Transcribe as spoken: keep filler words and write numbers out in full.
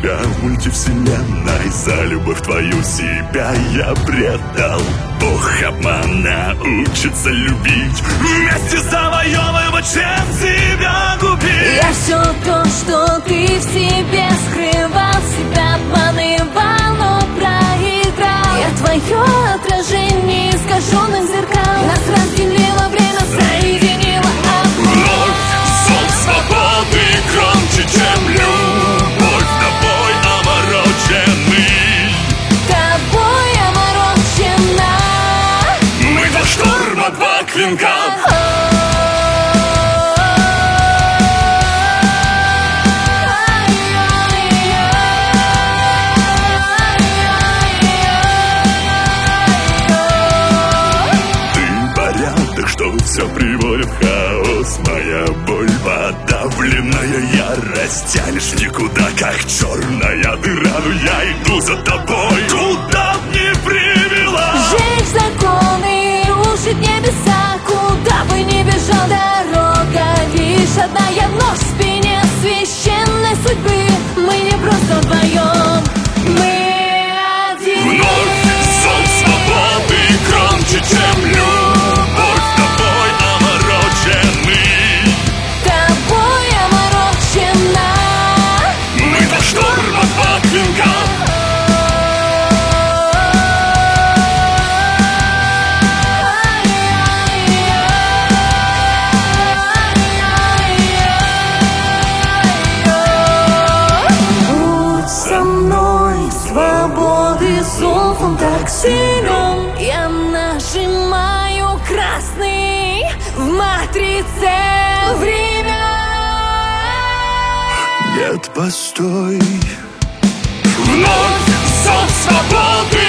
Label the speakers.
Speaker 1: тебя мультивселенной. За любовь твою себя я предал. Бог обмана учится любить, вместе завоевывать, чем себя губить.
Speaker 2: Я все то, что ты в себе скрывал, себя обманывал, но проиграл. Я твое отражение искаженных зеркал. Нас разделило время, соединило обман.
Speaker 1: Вновь зов свободы громче, чем любовь. Тобой омороченный,
Speaker 2: Тобой оморочена.
Speaker 1: мы два шторма, два клинка. Все приводит в хаос, моя боль, подавленная ярость. Тянешь никуда, как черная дыра, но я иду за тобой, куда б ни привела.
Speaker 2: Жечь законы, рушить небеса, куда бы ни бежал, дорога лишь одна. Я нож в спине священной судьбы. Мы не просто вдвоем, мы один.
Speaker 1: Вновь зов свободы громче, чем любовь.
Speaker 2: Тобой оморочена.
Speaker 1: Мы два шторма, два клинка.
Speaker 2: Будь со мной, свободы зов, он так силен. Я нажимаю красный в матрице время.
Speaker 1: Нет, постой. Вновь зов свободы